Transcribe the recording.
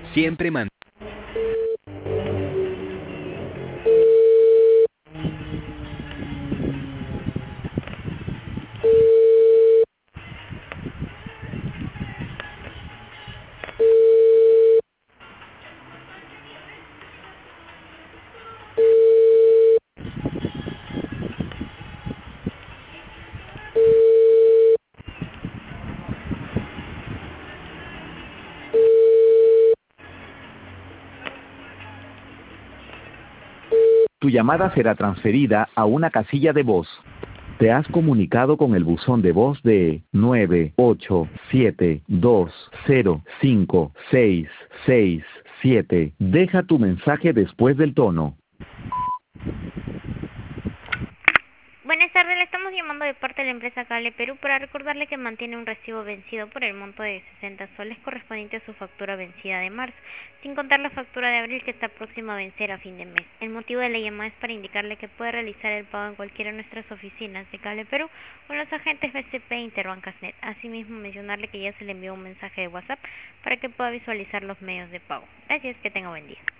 Siempre man. Tu llamada será transferida a una casilla de voz. Te has comunicado con el buzón de voz de 987205667. Deja tu mensaje después del tono. Buenas tardes, le estamos llamando de parte de la empresa Cable Perú para recordarle que mantiene un recibo vencido por el monto de 60 soles correspondiente a su factura vencida de marzo, sin contar la factura de abril que está próxima a vencer a fin de mes. El motivo de la llamada es para indicarle que puede realizar el pago en cualquiera de nuestras oficinas de Cable Perú o en los agentes BCP e Interbancasnet. Asimismo, mencionarle que ya se le envió un mensaje de WhatsApp para que pueda visualizar los medios de pago. Gracias, que tenga buen día.